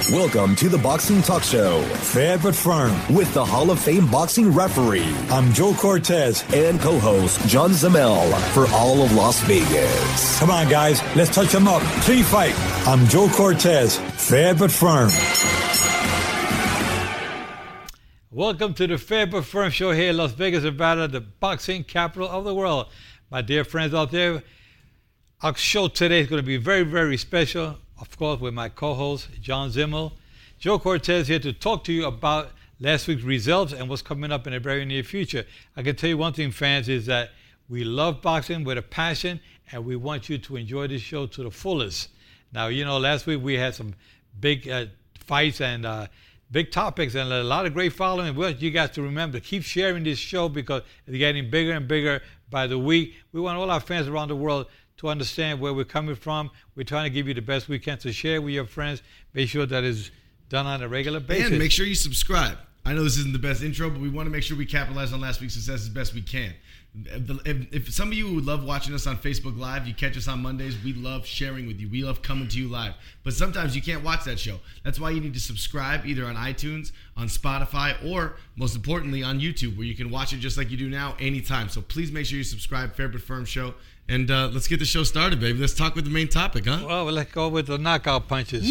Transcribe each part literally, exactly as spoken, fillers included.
Welcome to the Boxing Talk Show. Fair but firm. With the Hall of Fame boxing referee. I'm Joe Cortez. And co-host John Zamel for all of Las Vegas. Come on, guys. Let's touch them up. Clean fight. I'm Joe Cortez. Fair but firm. Welcome to the Fair but Firm Show here in Las Vegas, Nevada, the boxing capital of the world. My dear friends out there, our show today is going to be very, very special. Of course, with my co-host, John Zimmel. Joe Cortez here to talk to you about last week's results and what's coming up in the very near future. I can tell you one thing, fans, is that we love boxing with a passion, and we want you to enjoy this show to the fullest. Now, you know, last week we had some big uh, fights and uh, big topics and a lot of great following. Well, you guys to remember, keep sharing this show because it's getting bigger and bigger by the week. We want all our fans around the world to understand where we're coming from. We're trying to give you the best we can to share with your friends. Make sure that is done on a regular basis. And make sure you subscribe. I know this isn't the best intro, but we want to make sure we capitalize on last week's success as best we can. If, if some of you who love watching us on Facebook Live, you catch us on Mondays, we love sharing with you. We love coming to you live. But sometimes you can't watch that show. That's why you need to subscribe either on iTunes, on Spotify, or most importantly on YouTube, where you can watch it just like you do now anytime. So please make sure you subscribe, Fair but Firm Show. And uh, let's get the show started, baby. Let's talk with the main topic, huh? Well, let's go with the knockout punches.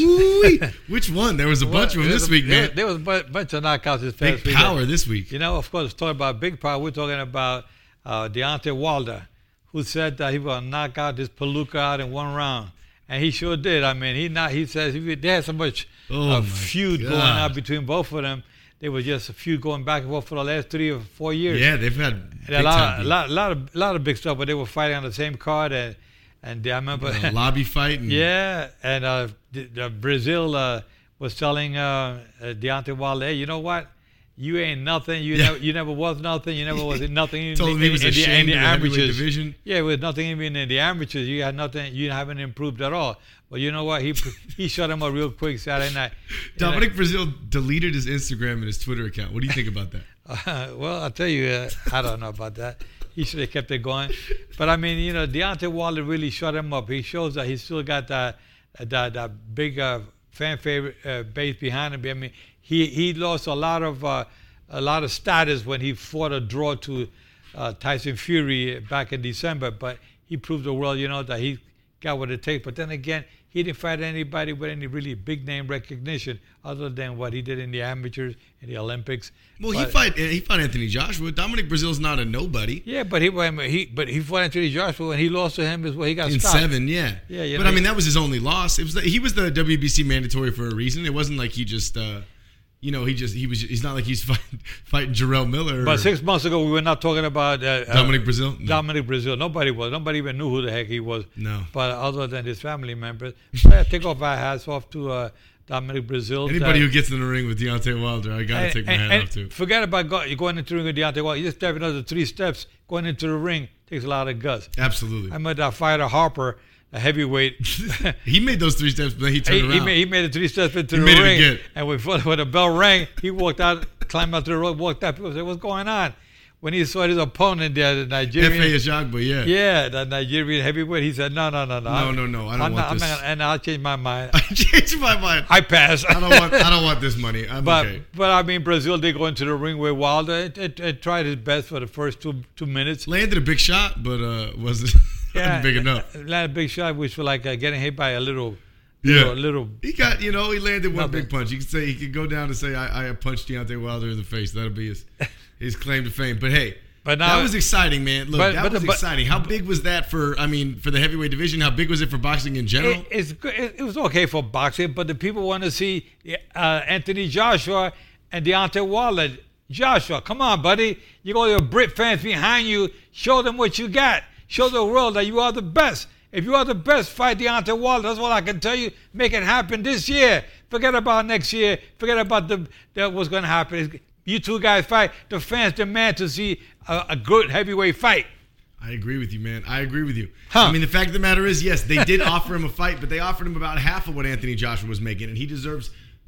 Which one? There was a bunch well, of them this a, week, there, man. There was a bunch of knockouts this past week. Big power this week. You know, of course, talking about big power, we're talking about uh, Deontay Wilder, who said that he was going to knock out this Palooka out in one round. And he sure did. I mean, he not. He says he, they had so much oh uh, feud God. going on between both of them. They were just a feud going back and forth for the last three or four years. Yeah, they've had big a lot, time a lot, lot of, lot of big stuff. But they were fighting on the same card, and and I remember a lobby fight. And yeah, and uh, the, the Brazil uh, was telling uh, uh, Deontay Wilder, "Hey, you know what? You ain't nothing. You yeah. never, you never was nothing. You never was nothing in, Told in, him he was in, ashamed the, in the of the amateurs division. Yeah, with nothing even in the amateurs, you had nothing. You haven't improved at all. Well, you know what? He he shut him up real quick Saturday night. Dominic Brazil deleted his Instagram and his Twitter account. What do you think about that? Uh, well, I'll tell you, uh, I don't know about that. He should have kept it going. But, I mean, you know, Deontay Wilder really shut him up. He shows that he's still got that, that, that big uh, fan favorite uh, base behind him. I mean, he, he lost a lot of uh, a lot of status when he fought a draw to uh, Tyson Fury back in December. But he proved the world, you know, that he got what it takes. But then again, he didn't fight anybody with any really big name recognition other than what he did in the amateurs, in the Olympics. Well, but, he fight he fought Anthony Joshua. Dominic Brazil's not a nobody. Yeah, but he he but he fought Anthony Joshua and he lost to him as well. He got in stopped. seven, yeah. Yeah, yeah. But I mean, that was his only loss. It was the, he was the W B C mandatory for a reason. It wasn't like he just. Uh, You know, he just he was. He's not like he's fighting, fighting Jarrell Miller. But or six months ago, we were not talking about uh, Dominic Brazil. No. Dominic Brazil. Nobody was. Nobody even knew who the heck he was. No. But other than his family members, but I take off our hats off to uh, Dominic Brazil. Anybody that, who gets in the ring with Deontay Wilder, I gotta and, take my and, hat and off to. Forget about go, going into the ring with Deontay Wilder. You just step another three steps. Going into the ring takes a lot of guts. Absolutely. I met that fighter Harper, a heavyweight. He made those three steps, but then he turned he, around. He made, he made it three steps into he the made ring. It again. And when, when the bell rang, he walked out, climbed out to the road, walked out. People said, "What's going on?" When he saw his opponent there, the Nigerian. F A Ajagba, yeah. Yeah, the Nigerian heavyweight. He said, "No, no, no, no. No, no, no. I don't I'm want not, this. I'm not, and I'll change my mind. I changed my mind. I pass. I don't want. I don't want this money. I'm but, okay. But I mean, Brazil did go into the ring with Wilder. It, it, it tried his best for the first two two minutes. Landed a big shot, but uh, wasn't, Yeah, wasn't big enough. Landed a big shot, which was like uh, getting hit by a little. Yeah, little, little. He got, you know, he landed one Nothing. big punch. You could say he could go down and say, "I, I punched Deontay Wilder in the face." That'll be his his claim to fame. But hey, But now, that was exciting, man. Look, but, that but, was but, exciting. How big was that for? I mean, for the heavyweight division? How big was it for boxing in general? It, it's good. It, it was okay for boxing, but the people want to see uh, Anthony Joshua and Deontay Wilder. Joshua, come on, buddy. You got your Brit fans behind you. Show them what you got. Show the world that you are the best. If you are the best, fight Deontay Wilder. That's what I can tell you. Make it happen this year. Forget about next year. Forget about the, the what's going to happen. You two guys fight. The fans demand to see a, a good heavyweight fight. I agree with you, man. I agree with you. Huh. I mean, the fact of the matter is, yes, they did offer him a fight, but they offered him about half of what Anthony Joshua was making, and he deserves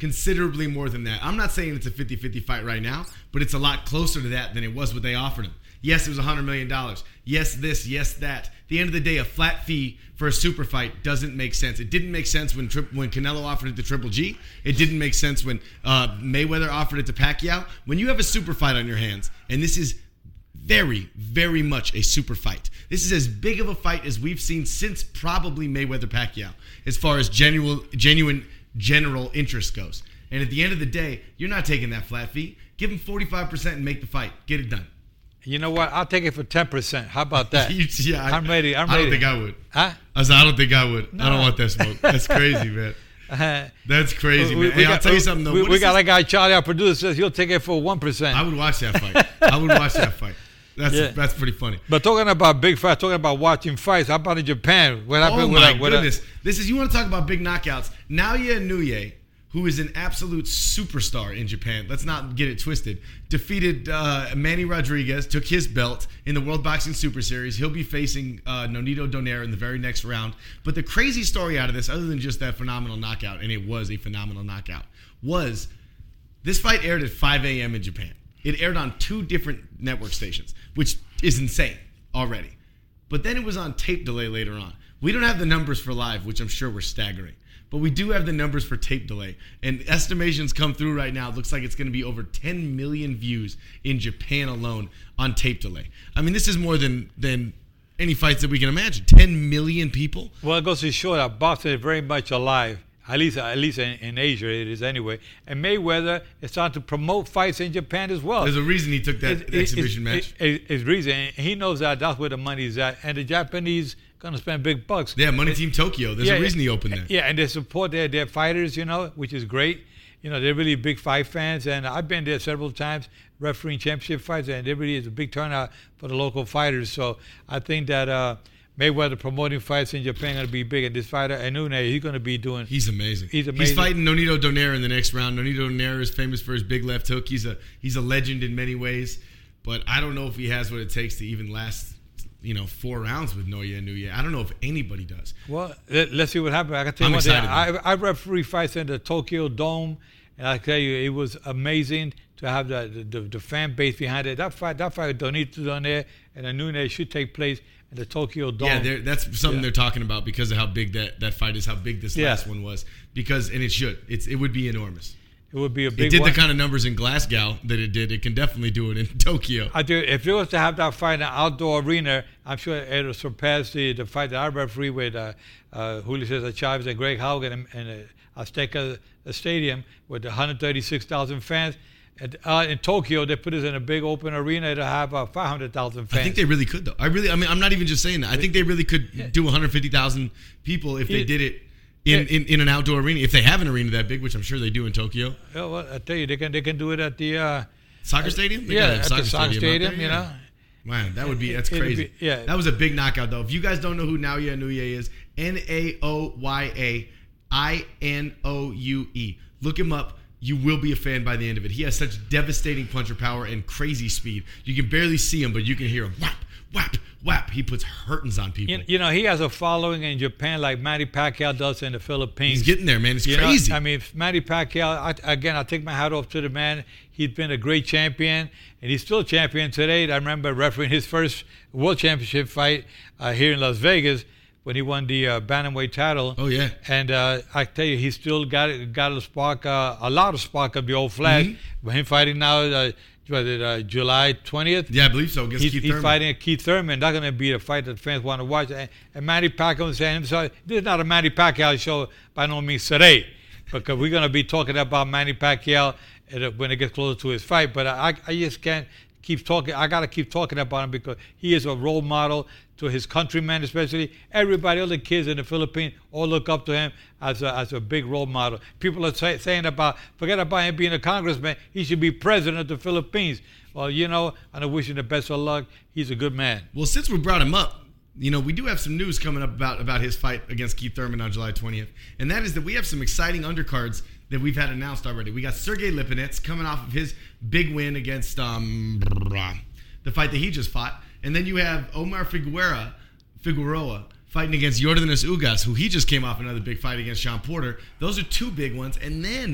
considerably more than that. I'm not saying it's a fifty-fifty fight right now, but it's a lot closer to that than it was what they offered him. Yes, it was one hundred million dollars. Yes, this, yes, that. At the end of the day, a flat fee for a super fight doesn't make sense. It didn't make sense when tri- when Canelo offered it to Triple G. It didn't make sense when uh, Mayweather offered it to Pacquiao. When you have a super fight on your hands, and this is very, very much a super fight. This is as big of a fight as we've seen since probably Mayweather-Pacquiao, as far as genuine, genuine general interest goes. And at the end of the day, you're not taking that flat fee. Give him forty-five percent and make the fight. Get it done. You know what? I'll take it for ten percent. How about that? yeah, I, I'm ready. I'm I ready. don't think I would. Huh? I said, I don't think I would. No. I don't want that smoke. That's crazy, man. Uh, That's crazy, we, man. we Hey, got, I'll tell you something, though. We, What we is got this? a guy, Charlie, our producer, says he'll take it for one percent. I would watch that fight. I would watch that fight. That's Yeah. that's pretty funny. But talking about big fights, talking about watching fights, how about in Japan? What happened Oh with my a, with goodness! This is you want to talk about big knockouts. Naoya Inoue, who is an absolute superstar in Japan, let's not get it twisted, defeated uh, Manny Rodriguez, took his belt in the World Boxing Super Series. He'll be facing uh, Nonito Donaire in the very next round. But the crazy story out of this, other than just that phenomenal knockout, and it was a phenomenal knockout, was this fight aired at five a.m. in Japan. It aired on two different network stations, which is insane already. But then it was on tape delay later on. We don't have the numbers for live, which I'm sure were staggering. But we do have the numbers for tape delay. And estimations come through right now. It looks like it's going to be over ten million views in Japan alone on tape delay. I mean, this is more than, than any fights that we can imagine. ten million people? Well, it goes to show that boxing is very much alive. At least, at least in, in Asia, it is anyway. And Mayweather is starting to promote fights in Japan as well. There's a reason he took that It- it- exhibition it's, match. It, it, it's reason. He knows that that's where the money is at. And the Japanese going to spend big bucks. Yeah, Money Team Tokyo. There's Yeah, a reason he opened that. Yeah, and they support their, their fighters, you know, which is great. You know, they're really big fight fans. And I've been there several times refereeing championship fights, and there really is a big turnout for the local fighters. So I think that uh, Mayweather promoting fights in Japan going to be big. And this fighter, Inoue, he's going to be doing... He's amazing. He's amazing. He's fighting Nonito Donaire in the next round. Nonito Donaire is famous for his big left hook. He's a he's a legend in many ways, but I don't know if he has what it takes to even last, you know, four rounds with Naoya Inoue. I don't know if anybody does. Well, let, let's see what happens. I can tell I'm you one thing. excited, I, I referee fights in the Tokyo Dome, and I tell you, it was amazing to have the the, the, the fan base behind it. That fight, that fight with Donito Donaire and Inoue should take place in the Tokyo Dome. Yeah, they're- that's something Yeah. they're talking about because of how big that, that fight is, how big this Yeah. last one was. Because and it should. It's it would be enormous. It would be a It big did one. the kind of numbers in Glasgow that it did. It can definitely do it in Tokyo. I do. If it was to have that fight in an outdoor arena, I'm sure it will surpass the, the fight that I referee with uh, uh, Julio Cesar Chavez and Greg Haugen in, in uh, Azteca Stadium with one hundred thirty-six thousand fans. And, uh, in Tokyo, they put us in a big open arena to have uh, five hundred thousand fans. I think they really could, though. I really, I mean, I'm not even just saying that. I think they really could do one hundred fifty thousand people if they Yeah. did it in, Yeah. in, in an outdoor arena. If they have an arena that big, which I'm sure they do in Tokyo. Yeah, well, I tell you, they can they can do it at the uh, Soccer stadium? They yeah gotta have at the soccer stadium. out there, You yeah. know, Man, that would be, that's It'd crazy. be- yeah. That was a big knockout, though. If you guys don't know who Naoya Inoue is, N A O Y A I N O U E. Look him up. You will be a fan by the end of it. He has such devastating puncher power and crazy speed. You can barely see him, but you can hear him. Whap, whap, whap. He puts hurtings on people. you, you know he has a following in Japan like Manny Pacquiao does in the Philippines. He's getting there, man. It's You know, crazy. I mean, if Manny Pacquiao, I, again, I take my hat off to the man. He's been a great champion, and he's still champion today. I remember refereeing his first World Championship fight uh, here in Las Vegas when he won the uh, bantamweight title. Oh, yeah. And uh, I tell you, he still got got a spark, uh, a lot of spark of the old flash. Mhm. But him fighting now, uh, was it uh, July twentieth? yeah, I believe so. Against He's, Keith he's Thurman. fighting Keith Thurman. That's going to be a fight that fans want to watch. And, and Manny Pacquiao was saying himself, this is not a Manny Pacquiao show by no means today, because we're going to be talking about Manny Pacquiao at- when it gets closer to his fight. But I, I just can't keep talking. I got to keep talking about him because he is a role model to his countrymen, especially everybody, all the kids in the Philippines, all look up to him as a, as a big role model. People are say, saying about, forget about him being a congressman, he should be president of the Philippines. Well, you know, and I wish him the best of luck. He's a good man. Well, since we brought him up, you know, we do have some news coming up about, about his fight against Keith Thurman on July twentieth. And that is that we have some exciting undercards that we've had announced already. We got Sergey Lipinets coming off of his big win against um, the fight that he just fought. And then you have Omar Figueroa, Figueroa fighting against Yordanis Ugas, who he just came off another big fight against Sean Porter. Those are two big ones. And then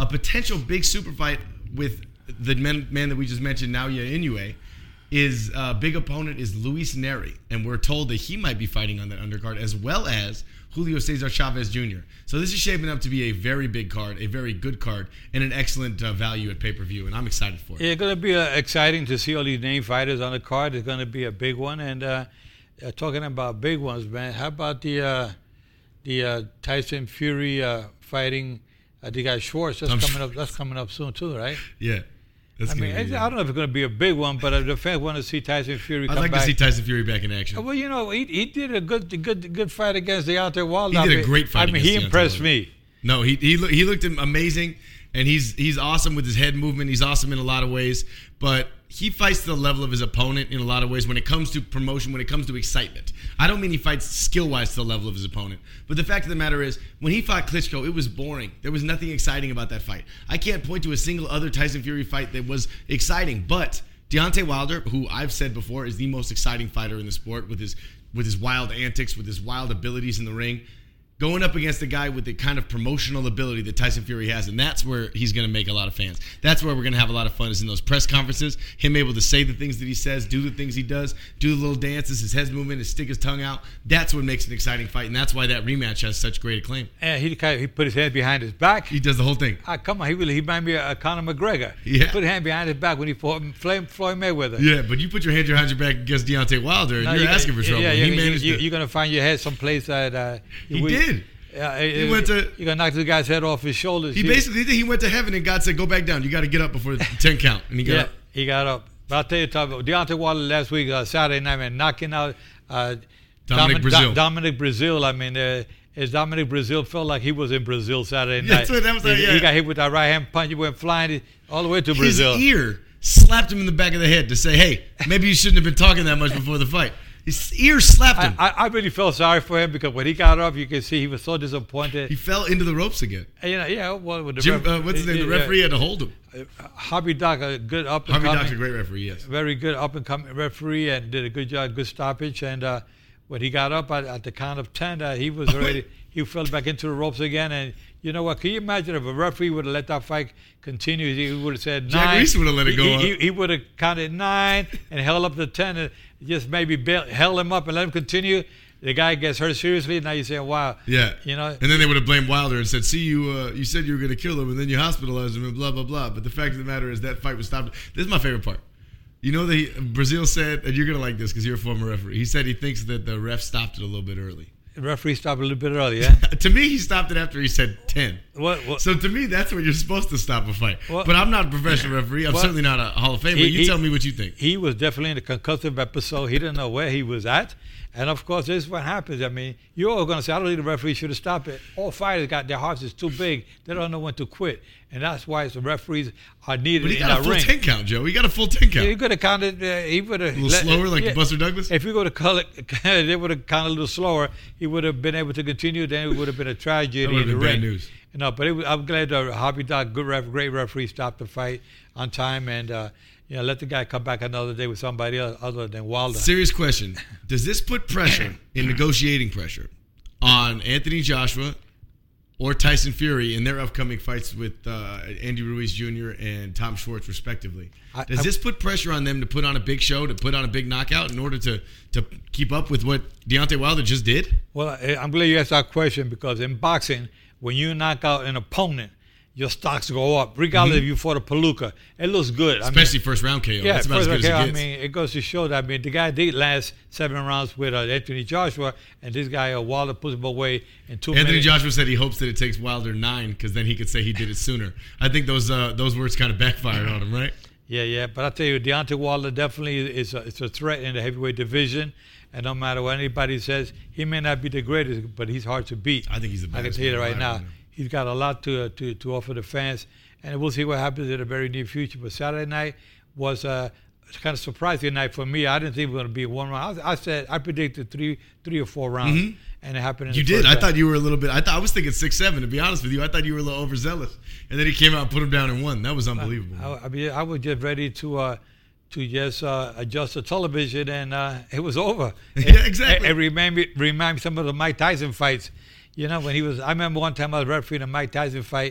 a potential big super fight with the man, man that we just mentioned, Naoya Inoue. His uh, big opponent is Luis Neri, and we're told that he might be fighting on that undercard, as well as Julio Cesar Chavez Junior So this is shaping up to be a very big card, a very good card, and an excellent uh, value at pay-per-view, and I'm excited for it. Yeah, it's going to be uh, exciting to see all these name fighters on the card. It's going to be a big one, and uh, uh, talking about big ones, man, how about the uh, the uh, Tyson Fury uh, fighting uh, the guy Schwartz? That's I'm coming sure. up. That's coming up soon too, right? Yeah. That's I mean, be, I yeah. don't know if it's going to be a big one, but uh, the fans want to see Tyson Fury I'd come like back. to see Tyson Fury back in action. Well, you know, he he did a good good good fight against Deontay Wilder. He did I a mean, great fight I mean, against he Deontay impressed Wilder. me. No, he he looked, he looked amazing, and he's he's awesome with his head movement. He's awesome in a lot of ways, but he fights to the level of his opponent in a lot of ways when it comes to promotion, when it comes to excitement. I don't mean he fights skill-wise to the level of his opponent, but the fact of the matter is, when he fought Klitschko, it was boring. There was nothing exciting about that fight. I can't point to a single other Tyson Fury fight that was exciting, but Deontay Wilder, who I've said before is the most exciting fighter in the sport with his with his wild antics, with his wild abilities in the ring, going up against a guy with the kind of promotional ability that Tyson Fury has, and that's where he's going to make a lot of fans. That's where we're going to have a lot of fun is in those press conferences, him able to say the things that he says, do the things he does, do the little dances, his head movement, his stick his tongue out. That's what makes an exciting fight, and that's why that rematch has such great acclaim. And he kind of, he put his hand behind his back. He does the whole thing. Ah, come on, he really he reminded me of Conor McGregor. Yeah. He put his hand behind his back when he fought Floyd Floyd Mayweather. Yeah, but you put your hand behind your back against Deontay Wilder, and No, you're you- asking for trouble. Yeah, he you, managed you, to. you're gonna find your head someplace that uh, He we- did. Yeah, He went to- You're gonna knock the guy's head off his shoulders. He basically did. He went to heaven, and God said, "Go back down. You got to get up before the ten count." And he got yeah, up. he got up. But I'll tell you, talk about Deontay Wilder last week, uh, Saturday night, man, knocking out uh, Dominic Domin- Brazil. Do- Dominic Brazil. I mean, uh, as Dominic Brazil felt like he was in Brazil Saturday Yeah, night. that's what- that was like, he, yeah. he got hit with that right hand punch. He went flying all the way to Brazil. His ear slapped him in the back of the head to say, "Hey, maybe you shouldn't have been talking that much before the fight." His ear slapped I, him. I, I really felt sorry for him because when he got up, you can see he was so disappointed. he fell into the ropes again. And, you know, yeah, well, with the Jim, ref- uh, what's his name? The yeah, referee had to hold him. yeah. Hobby Doc, a good up and Harvey coming, Doc's a great referee. Yes. very good up and coming referee, and did a good job, good stoppage. And uh, when he got up at, at the count of ten, uh, he was already he fell back into the ropes again. And you know what? Can you imagine if a referee would have let that fight continue? He would have said Jack nine. Reese would have let it go He, on. he, he would have counted nine and held up to ten, and just maybe bail, held him up and let him continue. The guy gets hurt seriously. Now you're saying, "Wow." Yeah. You know. And then they would have blamed Wilder and said, "See, you uh, you said you were going to kill him, and then you hospitalized him, and blah blah blah." But the fact of the matter is that fight was stopped. This is my favorite part. You know that he, Brazil said, and you're going to like this because you're a former referee. He said he thinks that the ref stopped it a little bit early. The referee stopped a little bit early. Yeah. To me, he stopped it after he said ten. what? what So to me, that's when you're supposed to stop a fight. Well- but I'm not a professional referee. I'm Well, certainly not a Hall of Famer. he- you he- tell me what you think. He was definitely in a concussive episode. He didn't know where he was at. And of course, this is what happens. I mean, you're all going to say, I don't think the referee should have stopped it. All fighters got their hearts is too big. They don't know when to quit. And that's why the referees are needed But he in got a that full ring. ten count, Joe. He got a full ten count. He could have counted, uh, he would have. A little slower, like Buster Douglas? If we go to call it, they would have counted a little slower. He would have been able to continue. Then it would have been a tragedy That would in have the been bad ring. news. You know, but it was, I'm glad the Hobby Doc, good ref, great referee, stopped the fight on time and uh, you know let the guy come back another day with somebody else other than Wilder. Serious question. Does this put pressure, in negotiating pressure, on Anthony Joshua or Tyson Fury in their upcoming fights with uh, Andy Ruiz Junior and Tom Schwartz, respectively? I- Does I- this put pressure on them to put on a big show, to put on a big knockout in order to, to keep up with what Deontay Wilder just did? Well, I- I'm glad you asked that question because in boxing, when you knock out an opponent, your stocks go up, regardless if you fought a Palooka. It looks good. I mean, Especially first round K O. Yeah, That's about first as good okay, as I it gets. mean, it goes to show that I mean the guy did last seven rounds with uh, Anthony Joshua, and this guy uh, Wilder puts him away in two Anthony minutes. Joshua said he hopes that it takes Wilder nine because then he could say he did it sooner. I think those uh, those words kind of backfired on him, right? Yeah, yeah, but I tell you, Deontay Wilder definitely is a, it's a threat in the heavyweight division, and no matter what anybody says, he may not be the greatest, but he's hard to beat. I think he's the I can baddest tell you that man right alive now. right now. He's got a lot to uh, to to offer the fans, and we'll see what happens in the very near future. But Saturday night was uh, kind of surprising night for me. I didn't think it was going to be one round. I, I said I predicted three three or four rounds, Mhm. and it happened. In You the did. first I round. thought you were a little bit. I thought I was thinking six seven. To be honest with you, I thought you were a little overzealous, and then he came out and put him down and won. That was unbelievable. I, I mean, I was just ready to uh, to just uh, adjust the television, and uh, it was over. Yeah, It- exactly. It, it remind me, remind me some of the Mike Tyson fights. You know, when he was, I remember one time I was refereeing a Mike Tyson fight,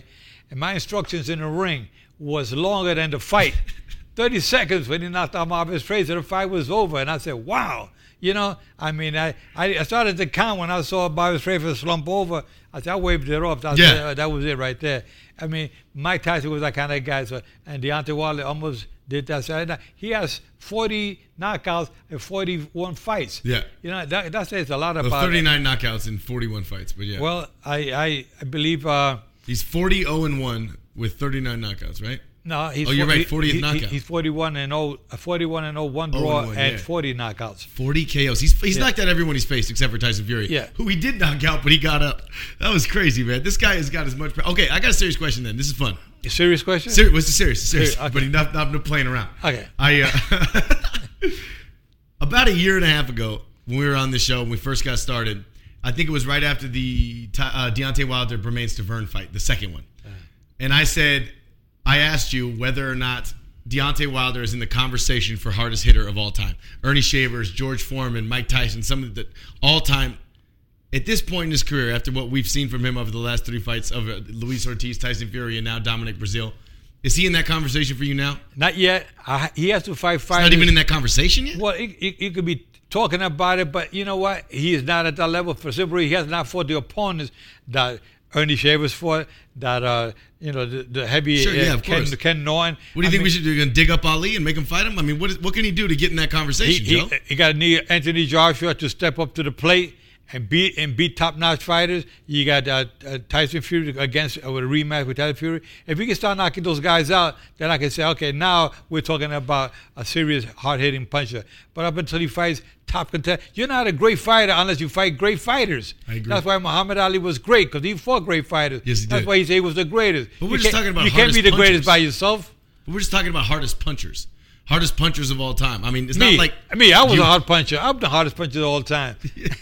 and my instructions in the ring was longer than the fight. thirty seconds when he knocked out Marvis Frazier, the fight was over. And I said, wow. You know, I mean, I, I started to count when I saw Marvis Frazier slump over. I said, I waved it off. I yeah. said, uh, that was it right there. I mean, Mike Tyson was that kind of guy. So, and Deontay Wilder almost did that. So he has forty knockouts and forty-one fights. Yeah. You know, that, that says a lot well, about thirty-nine knockouts in forty-one fights, but yeah. Well, I, I, I believe... Uh, he's forty oh and one with thirty-nine knockouts, right? No, he's oh, you're forty, right, fortieth he, knockout. He, he's forty-one and oh, forty-one and oh, one draw oh and, one, and yeah. forty knockouts. forty K Os. He's he's yeah. knocked out everyone he's faced except for Tyson Fury, yeah. who he did knock out, but he got up. That was crazy, man. This guy has got as much. Okay, I got a serious question then. This is fun. A serious question? Ser- what's the serious? Serious. Serious, okay. But he's not, not playing around. Okay. I uh, about a year and a half ago, when we were on this show, when we first got started, I think it was right after the uh, Deontay Wilder Bermane Stiverne fight, the second one, uh-huh. and I said. I asked you whether or not Deontay Wilder is in the conversation for hardest hitter of all time. Ernie Shavers, George Foreman, Mike Tyson, some of the all-time. At this point in his career, after what we've seen from him over the last three fights of uh, Luis Ortiz, Tyson Fury, and now Dominic Breazeale, is he in that conversation for you now? Not yet. Uh, he has to fight fighters. He's not even in that conversation yet? Well, he, he, he could be talking about it, but you know what? He is not at that level. For simply, he has not fought the opponents that Ernie Shavers fought, that uh, you know the, the heavy sure, yeah, uh, of Ken, course. Ken Norton. What do you I think mean, we should do? You're gonna dig up Ali and make him fight him? I mean, what is, what can he do to get in that conversation, he, Joe? He, he got to need Anthony Joshua to step up to the plate and beat and beat top-notch fighters. You got uh, uh, Tyson Fury against uh, with a rematch with Tyson Fury. If we can start knocking those guys out, then I can say, okay, now we're talking about a serious hard-hitting puncher. But up until he fights top contender, you're not a great fighter unless you fight great fighters. I agree. That's why Muhammad Ali was great, because he fought great fighters. Yes, he That's did. why he said he was the greatest. But we're you just can't- talking about You can't be hardest the greatest punchers. by yourself. But we're just talking about hardest punchers. Hardest punchers of all time. I mean, it's Me, not like... me, I was you- a hard puncher. I'm the hardest puncher of all time.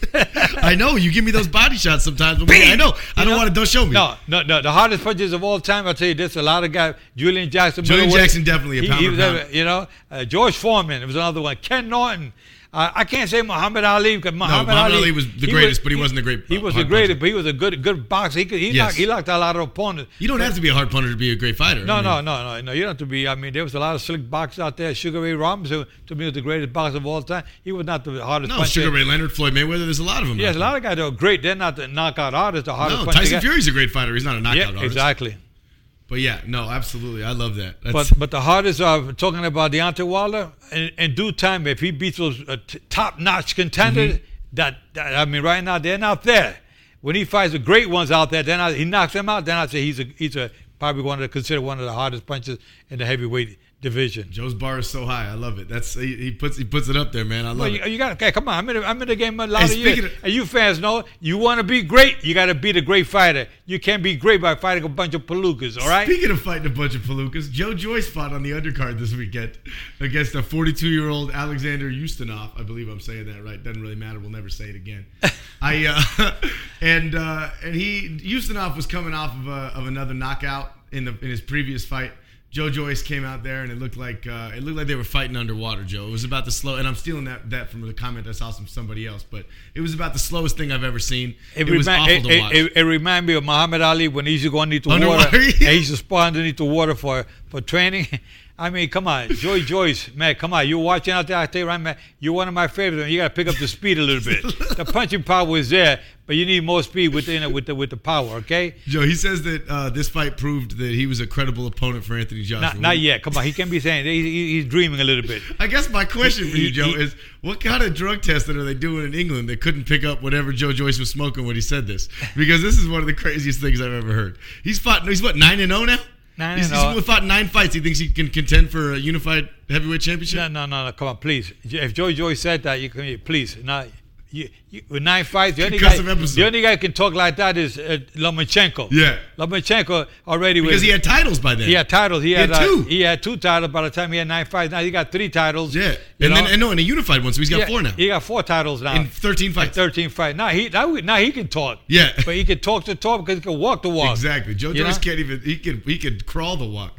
I know you give me those body shots sometimes, but I know I You don't know? want to. Don't show me. No, no, no. The hardest punches of all time. I'll tell you this: a lot of guys. Julian Jackson. Julian middleweight, Jackson definitely a he- pound he for was pound. ever- You know, uh, George Foreman. It was another one. Ken Norton. Uh, I can't say Muhammad Ali because Muhammad, Muhammad Ali, Ali was the greatest, but he wasn't a great- He was hard the greatest, puncher. but he was a good, good boxer. He could, he, Yes. knocked, he knocked out a lot of opponents. You don't have to be a hard punter to be a great fighter. No, I mean, no, no, no, no. You don't have to be. I mean, there was a lot of slick boxers out there. Sugar Ray Robinson, to me, was the greatest boxer of all time. He was not the hardest No, puncher. Sugar Ray Leonard, Floyd Mayweather. There's a lot of them. Yes, out a lot of guys that are great. They're not the knockout artists. The there. hardest No, puncher Tyson guy. Fury's a great fighter. He's not a knockout Yeah, artist. exactly. But yeah, no, absolutely. I love that. That's, But but the hardest uh, talking about Deontay Wilder in, in due time, if he beats those uh, t- top notch contenders, Mm-hmm. that, that I mean, right now they're not there. When he fights the great ones out there, then I, he knocks them out. Then I say he's a he's a probably one of the considered one of the hardest punchers in the heavyweight division. Joe's bar is so high. I love it. That's he, he puts he puts it up there, man. I love Well, it. you, you got okay. Come on, I'm in, the, I'm in the game a lot And of years, speaking of- and you fans know you want to be great. You got to be the great fighter. You can't be great by fighting a bunch of palookas. All right. Speaking of fighting a bunch of palookas, Joe Joyce fought on the undercard this weekend against a forty-two-year-old Alexander Ustinov. I believe I'm saying that right. Doesn't really matter. We'll never say it again. I uh, and uh, and he Ustinov was coming off of a, of another knockout in the in his previous fight. Joe Joyce came out there and it looked like uh, it looked like they were fighting underwater. Joe, it was about the slow, and I'm stealing that that from the comment I saw from somebody else, but it was about the slowest thing I've ever seen. It, was remi- awful it, to watch. It, it, it reminded me of Muhammad Ali when he used to go underneath the Underwater, water. yeah. And he used to spar underneath the water for, for training. I mean, come on, Joey Joyce, man, come on. You're watching out there, I tell you right, man, you're one of my favorites. You got to pick up the speed a little bit. The punching power is there, but you need more speed within it with the with the power, okay? Joe, he says that uh, this fight proved that he was a credible opponent for Anthony Joshua. Not, not yet. Come on, he can be saying he, he, he's dreaming a little bit. I guess my question for you, He- Joe, he- is what kind of drug testing are they doing in England that couldn't pick up whatever Joe Joyce was smoking when he said this? Because this is one of the craziest things I've ever heard. He's fought. He's what nine and zero now. Nine he's, and oh. he's fought nine fights. He thinks he can contend for a unified heavyweight championship. No, no, no, no. Come on, please. If Joey Joyce said that, you can please. Now, you, you, with nine fights, the only, guy, Concussive episode. the only guy who can talk like that is uh, Lomachenko. Yeah. Lomachenko already Because was, he had titles by then. he had titles. He had, had two. Uh, he had two titles by the time he had nine fights. Now he got three titles. Yeah, you and know? then and no, and a unified one, so he's got Yeah, four now He got four titles now. in thirteen fights. thirteen fights. Now he now, we- now he can talk. Yeah. But he can talk the talk because he can walk the walk. Exactly. Joe You Joyce know? can't even. He could. He could crawl the walk.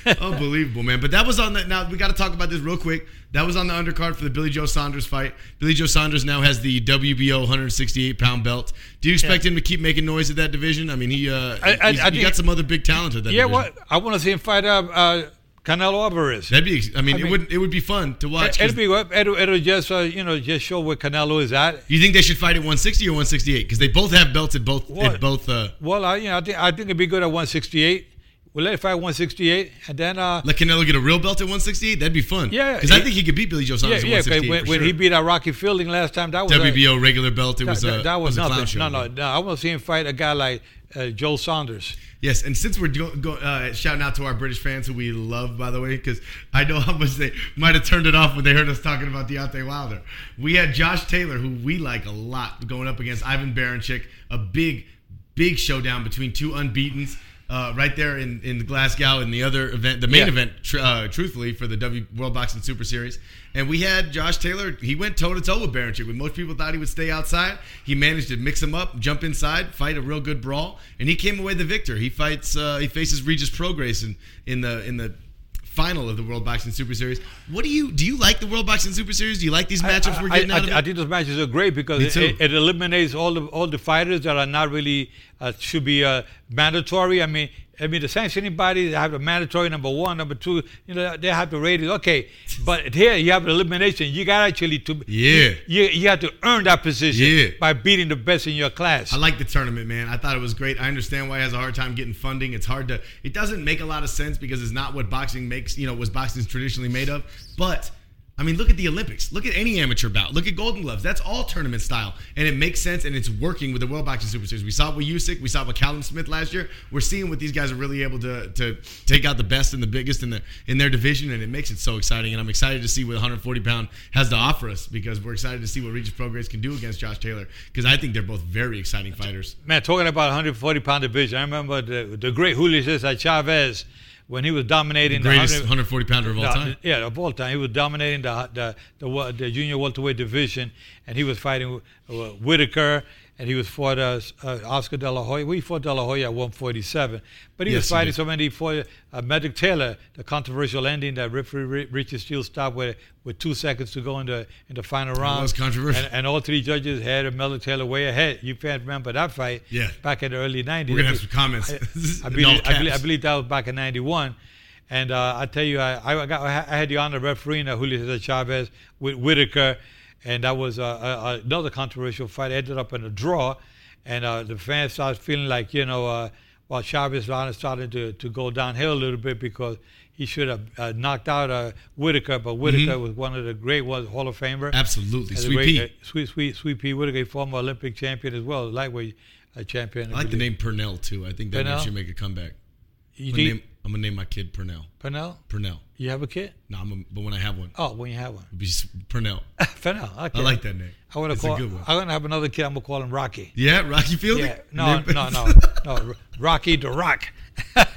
Unbelievable, man. But that was on the. Now we got to talk about this real quick. That was on the undercard for the Billy Joe Saunders fight. Billy Joe Saunders now has the W B O one sixty-eight pound belt. Do you expect yeah. him to keep making noise at that division? I mean, he uh, I, I, I you got some other big talent at that. Yeah, division. what I want to see him fight uh, uh, Canelo Alvarez. That'd be. I mean, I it mean, would it would be fun to watch. It'll be. It'll, it'll just uh, you know just show where Canelo is at. You think they should fight at one sixty or one sixty-eight? Because they both have belts at both. Well, at both. Uh, well, I, you know, I think I think it'd be good at one sixty-eight. We'll let it fight one sixty-eight, and then uh, let Canelo get a real belt at one sixty-eight. That'd be fun. Yeah, because I think he could beat Billy Joe Saunders yeah, at yeah, one sixty-eight. When, for when sure. he beat uh, Rocky Fielding last time, that was W B O a, regular belt. It that, was, that, a, that was, was a nothing. clown show. No, no, no. I want to see him fight a guy like uh, Joe Saunders. Yes, and since we're go, go, uh, shouting out to our British fans who we love, by the way, because I know how much they might have turned it off when they heard us talking about Deontay Wilder. We had Josh Taylor, who we like a lot, going up against Ivan Baranchyk, a big, big showdown between two unbeatens. Uh, right there in, in Glasgow in the other event, the main yeah. event, tr- uh, truthfully, for the W World Boxing Super Series. And we had Josh Taylor. He went toe-to-toe with Baranchyk. When most people thought he would stay outside, he managed to mix him up, jump inside, fight a real good brawl, and he came away the victor. He fights. Uh, he faces Regis Prograis in, in the in the final of the World Boxing Super Series. What do you do? You like the World Boxing Super Series? Do you like these matchups I, we're getting I, out of it? I think those matches are great because it, it eliminates all the all the fighters that are not really uh, should be uh, mandatory. I mean. I mean, the sanctioning bodies have the mandatory number one, number two. You know, they have the ratings. Okay, but here you have elimination. You got actually to yeah. You you have to earn that position yeah. by beating the best in your class. I like the tournament, man. I thought it was great. I understand why he has a hard time getting funding. It's hard to. It doesn't make a lot of sense because it's not what boxing makes. You know, was boxing traditionally made of, but. I mean, look at the Olympics. Look at any amateur bout. Look at Golden Gloves. That's all tournament style. And it makes sense, and it's working with the World Boxing Super Series. We saw it with Usyk. We saw it with Callum Smith last year. We're seeing what these guys are really able to to take out the best and the biggest in, the, in their division, and it makes it so exciting. And I'm excited to see what one forty pound has to offer us because we're excited to see what Regis Prograis can do against Josh Taylor because I think they're both very exciting fighters. Man, talking about one forty pound division, I remember the, the great Julio Cesar Chavez when he was dominating the greatest the one forty pounder of all the, time. Yeah, of all time. He was dominating the the the, the junior welterweight division, and he was fighting uh, Whitaker, and he was fought uh, uh, Oscar De La Hoya. We fought De La Hoya at one forty-seven, but he yes, was fighting so many. He fought uh, Medic Taylor, the controversial ending that referee Richard Steele stopped with with two seconds to go in the in the final round. That was controversial, and, and all three judges had Medic Taylor way ahead. You can't remember that fight? Yeah. Back in the early nineties. We're gonna have some comments. I, I, believe, I, believe, I believe that was back in ninety-one. And uh, I tell you, I I, got, I had the honor of refereeing uh, Julio Cesar Chavez with Whitaker, and that was uh, uh, another controversial fight. It ended up in a draw, and uh, the fans started feeling like, you know, uh, while Chavez started to, to go downhill a little bit because he should have uh, knocked out uh, Whitaker, but Whitaker mm-hmm. was one of the great ones, Hall of Famer. Absolutely, Sweet great, Pea. Uh, sweet, sweet, Sweet Pea Whitaker, former Olympic champion as well, lightweight uh, champion. I like the name Purnell, too. I think that name should make a comeback. You I'm gonna, name, I'm gonna name my kid Purnell. Purnell? Purnell. You have a kid? No, I'm a, but when I have one. Oh, when you have one. It'd be Purnell. Purnell. Okay. I like that name. I want to it's call. a good one. I'm gonna have another kid. I'm gonna call him Rocky. Yeah, Rocky Fielding. Yeah. No, no, no, no. Rocky the Rock. Not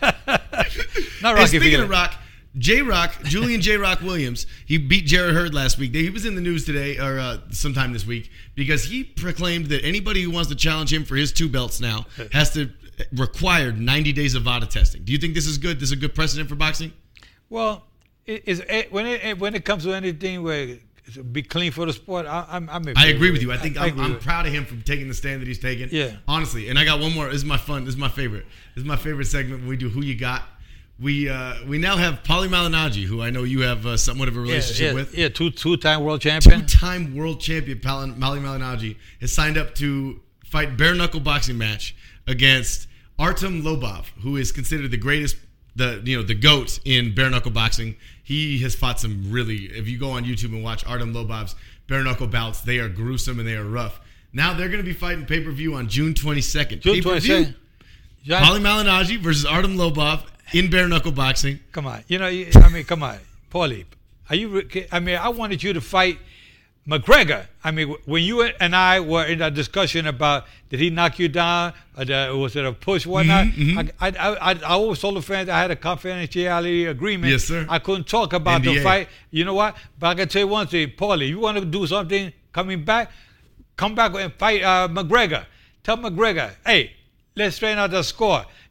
Rocky. And speaking Fielding. of Rock, J Rock, Julian J Rock Williams, he beat Jarrett Hurd last week. He was in the news today, or uh, sometime this week, because he proclaimed that anybody who wants to challenge him for his two belts now has to required ninety days of VADA testing. Do you think this is good? This is a good precedent for boxing? Well, it, is it, when it when it comes to anything where be clean for the sport, I, I'm. I'm I agree with you. I think I, I'm, I I'm proud of him for taking the stand that he's taken. Yeah. Honestly, and I got one more. This is my fun. This is my favorite. This is my favorite segment when we do Who You Got. We uh, we now have Paulie Malignaggi, who I know you have uh, somewhat of a relationship yeah, yeah, with. Yeah, two two time world champion. Two time world champion Paulie Malignaggi has signed up to fight bare knuckle boxing match against Artem Lobov, who is considered the greatest, the you know the GOAT in bare knuckle boxing. He has fought some really. If you go on YouTube and watch Artem Lobov's bare knuckle bouts, they are gruesome and they are rough. Now they're going to be fighting pay per view on June twenty-second. June twenty-second. Paulie Malignaggi versus Artem Lobov in bare knuckle boxing. Come on, you know, I mean, come on, Paulie. Are you? I mean, I wanted you to fight McGregor. I mean, when you and I were in that discussion about did he knock you down, or the, was it a push, whatnot? Mm-hmm, mm-hmm. I, I, I, I always told the fans I had a confidentiality agreement. Yes, sir. I couldn't talk about N B A. the fight. You know what? But I can tell you one thing, Paulie, you want to do something coming back, come back and fight uh, McGregor. Tell McGregor, hey, let's straighten out the score.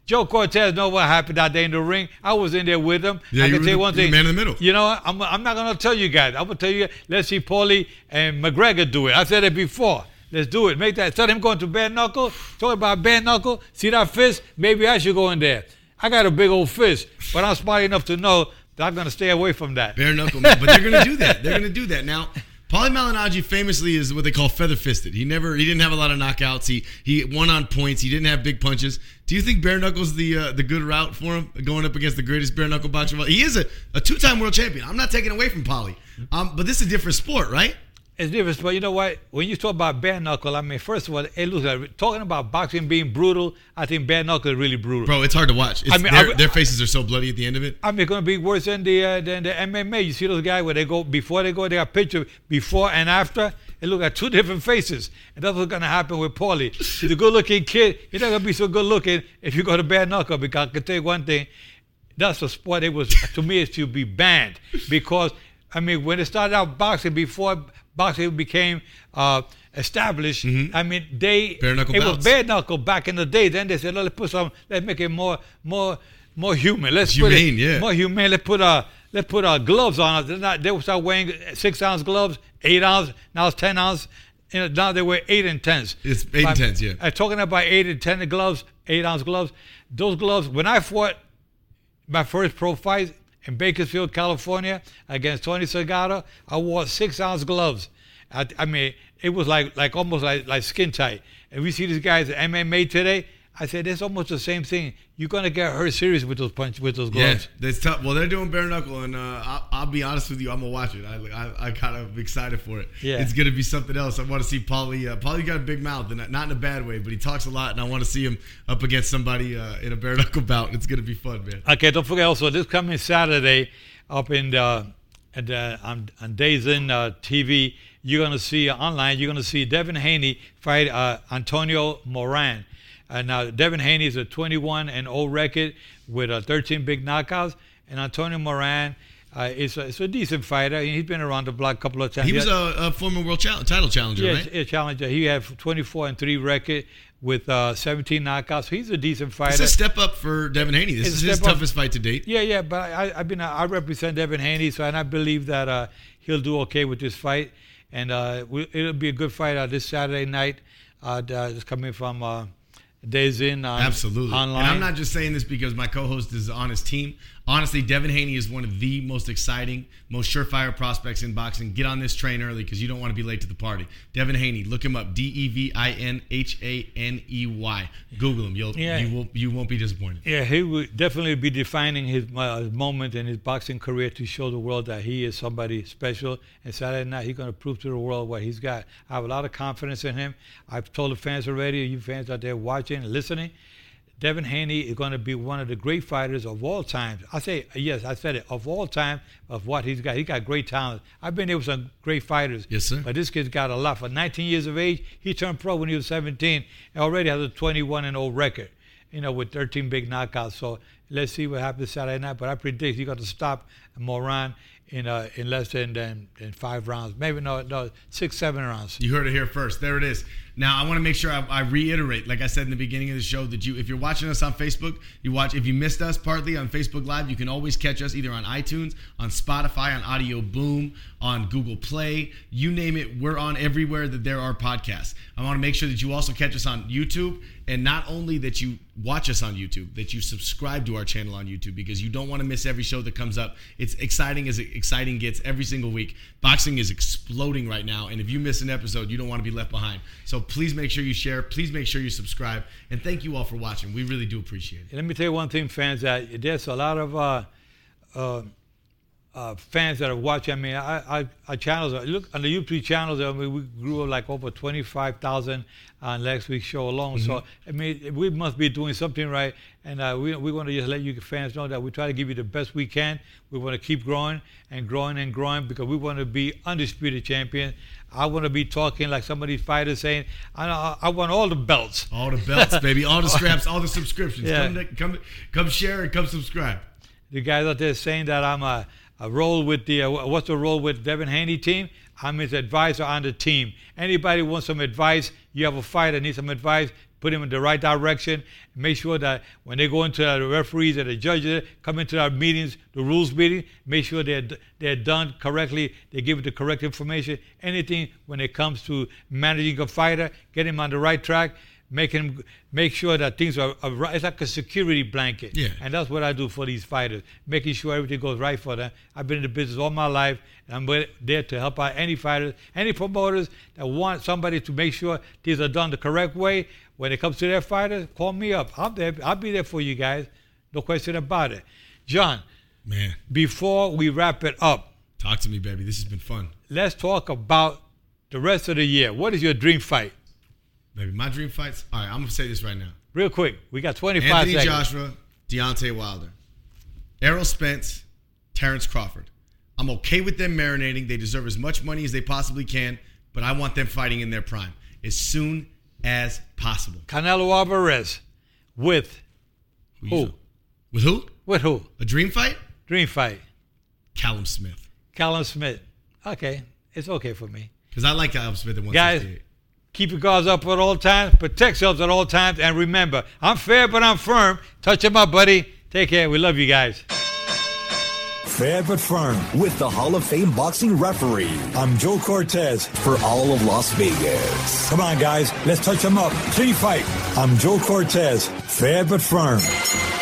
Joe Cortez know what happened that day in the ring. I was in there with him. Yeah, I you can were tell you the- one you were thing. man in the middle. You know what? I'm, I'm not going to tell you guys. I'm going to tell you, let's see Paulie and McGregor do it. I said it before. Let's do it. Make that. Instead of him going to bare knuckle, talking about bare knuckle, see that fist? Maybe I should go in there. I got a big old fist, but I'm smart enough to know that I'm going to stay away from that. Bare knuckle, man. But they're going to do that. They're going to do that. Now, Paulie Malignaggi famously is what they call feather-fisted. He never, he didn't have a lot of knockouts. He he won on points. He didn't have big punches. Do you think bare knuckle's the uh, the good route for him, going up against the greatest bare knuckle boxer of all? He is a, a two-time world champion. I'm not taking away from Paulie. Um, but this is a different sport, right? It's different, but you know what? When you talk about bare knuckle, I mean, first of all, it looks like talking about boxing being brutal. I think bare knuckle is really brutal. Bro, it's hard to watch. It's, I mean, their, I- their faces are so bloody at the end of it. I mean, it's going to be worse than the uh, than the M M A. You see those guys where they go before they go, they got a picture before and after. It look like two different faces, and that's what's going to happen with Paulie. He's a good-looking kid. He's not going to be so good-looking if you go to bare knuckle. Because I can tell you one thing, that's a sport. It was to me it should be banned because I mean when it started out boxing before boxing became uh, established. I mean they Bare knuckle it bouts. was bare knuckle back in the day. Then they said, "Let's put some. Let's make it more more more human. Let's Humane, put it yeah. more humane. Let's put uh let's put uh gloves on us. They're not, they will start wearing six ounce gloves, eight ounce. Now it's ten ounce. You know, now they wear eight and tens. It's eight and tens, yeah. I'm talking about eight and ten gloves, eight ounce gloves. Those gloves. When I fought my first pro fight in Bakersfield, California, against Tony Segata, I wore six ounce gloves. I, I mean, it was like like almost like, like skin tight. And we see these guys at M M A today. I said it's almost the same thing. You're gonna get hurt serious with those punch with those Yeah, gloves. that's tough. Well, they're doing bare knuckle, and uh, I'll, I'll be honest with you, I'm gonna watch it. I I, I kind of excited for it. Yeah. It's gonna be something else. I want to see Paulie. Uh, Paulie got a big mouth, and not in a bad way, but he talks a lot, and I want to see him up against somebody uh, in a bare knuckle bout. It's gonna be fun, man. Okay, don't forget also this coming Saturday up in the, at the on, on Days In uh, T V. You're gonna see uh, online. You're gonna see Devin Haney fight uh, Antonio Moran. Uh, now Devin Haney is a twenty-one and oh record with uh, thirteen big knockouts, and Antonio Moran uh, is, a, is a decent fighter. He's been around the block a couple of times. He was had- a, a former world chal- title challenger, yeah, right? a challenger. He had twenty-four and three record with uh, seventeen knockouts. He's a decent fighter. It's a step up for Devin Haney. This It's is a his step up. toughest fight to date. Yeah, yeah, but I, I've been I represent Devin Haney, so and I believe that uh, he'll do okay with this fight, and uh, we, it'll be a good fight uh, this Saturday night. Uh, uh, it's coming from uh, Days In on, Absolutely. online. And I'm not just saying this because my co-host is on his team. Honestly, Devin Haney is one of the most exciting, most surefire prospects in boxing. Get on this train early because you don't want to be late to the party. Devin Haney, look him up. D E V I N H A N E Y. Google him. You'll Yeah. you will you won't be disappointed. Yeah, he would definitely be defining his uh, moment in his boxing career to show the world that he is somebody special. And Saturday night, he's going to prove to the world what he's got. I have a lot of confidence in him. I've told the fans already, you fans out there watching and listening, Devin Haney is going to be one of the great fighters of all time. I say, yes, I said it, of all time, of what he's got. He got great talent. I've been there with some great fighters. Yes, sir. But this kid's got a lot. For nineteen years of age, he turned pro when he was seventeen and already has a twenty-one and oh record, you know, with thirteen big knockouts. So let's see what happens Saturday night. But I predict he's going to stop Moran in uh, in less than, than, than five rounds. Maybe, no, no, six, seven rounds. You heard it here first. There it is. Now, I want to make sure I, I reiterate, like I said in the beginning of the show, that you, if you're watching us on Facebook, you watch. If you missed us partly on Facebook Live, you can always catch us either on iTunes, on Spotify, on Audio Boom, on Google Play. You name it, we're on everywhere that there are podcasts. I want to make sure that you also catch us on YouTube, and not only that you watch us on YouTube, that you subscribe to our channel on YouTube, because you don't want to miss every show that comes up. It's exciting as exciting gets every single week. Boxing is exploding right now, and if you miss an episode, you don't want to be left behind. So please make sure you share. Please make sure you subscribe. And thank you all for watching. We really do appreciate it. Let me tell you one thing, fans, that there's a lot of uh, uh, uh, fans that are watching. I mean, I, I, our channels, are, look, on the YouTube channels, I mean, we grew like over twenty-five thousand on last week's show alone. Mm-hmm. So, I mean, we must be doing something right. And uh, we, we want to just let you fans know that we try to give you the best we can. We want to keep growing and growing and growing because we want to be undisputed champion. I want to be talking like some of these fighters saying, I, I want all the belts. All the belts, baby. All the straps. All the subscriptions. Yeah. Come, come, come share and come subscribe. The guys out there saying that I'm a, a role with the, uh, what's the role with Devin Haney team? I'm his advisor on the team. Anybody wants some advice, you have a fighter, need some advice, put them in the right direction. Make sure that when they go into the referees and the judges, come into our meetings, the rules meeting, make sure they're, they're done correctly. They give the correct information. Anything when it comes to managing a fighter, get him on the right track, make him make sure that things are, are right. It's like a security blanket. Yeah. And that's what I do for these fighters, making sure everything goes right for them. I've been in the business all my life, and I'm there to help out any fighters, any promoters that want somebody to make sure things are done the correct way. When it comes to their fighters, call me up. I'm there. I'll be there for you guys. No question about it. John, man, before we wrap it up, talk to me, baby. This has been fun. Let's talk about the rest of the year. What is your dream fight? Baby, my dream fights. All right, I'm gonna say this right now. Real quick, we got twenty-five Anthony seconds. Joshua, Deontay Wilder, Errol Spence, Terrence Crawford. I'm okay with them marinating. They deserve as much money as they possibly can, but I want them fighting in their prime as soon as possible. Canelo Alvarez with who? who? With who? With who? A dream fight? Dream fight. Callum Smith. Callum Smith. Okay, it's okay for me. Because I like Callum Smith at one sixty-eight. Guys, keep your guards up at all times. Protect yourselves at all times. And remember, I'm fair, but I'm firm. Touch him up, buddy. Take care. We love you guys. Fair but firm with the Hall of Fame boxing referee. I'm Joe Cortez. For all of Las Vegas. Come on, guys. Let's touch them up. Clean fight. I'm Joe Cortez. Fair but firm.